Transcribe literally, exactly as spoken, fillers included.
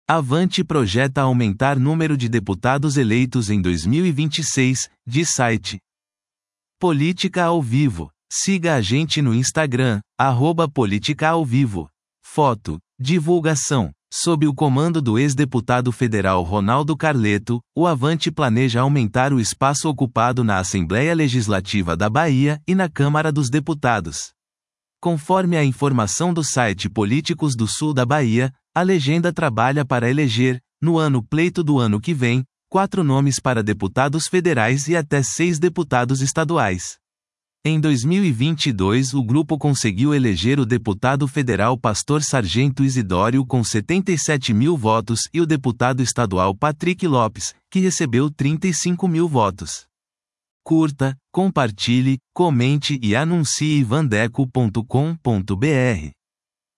Avante projeta aumentar número de deputados eleitos em dois mil e vinte e seis, diz site. Política ao Vivo. Siga a gente no Instagram, arroba Política ao Vivo. Foto. Divulgação. Sob o comando do ex-deputado federal Ronaldo Carleto, o Avante planeja aumentar o espaço ocupado na Assembleia Legislativa da Bahia e na Câmara dos Deputados. Conforme a informação do site Políticos do Sul da Bahia, a legenda trabalha para eleger, no ano pleito do ano que vem, quatro nomes para deputados federais e até seis deputados estaduais. Em dois mil e vinte e dois, o grupo conseguiu eleger o deputado federal Pastor Sargento Isidório com setenta e sete mil votos e o deputado estadual Patrick Lopes, que recebeu trinta e cinco mil votos. Curta, compartilhe, comente e anuncie vandeco ponto com ponto br.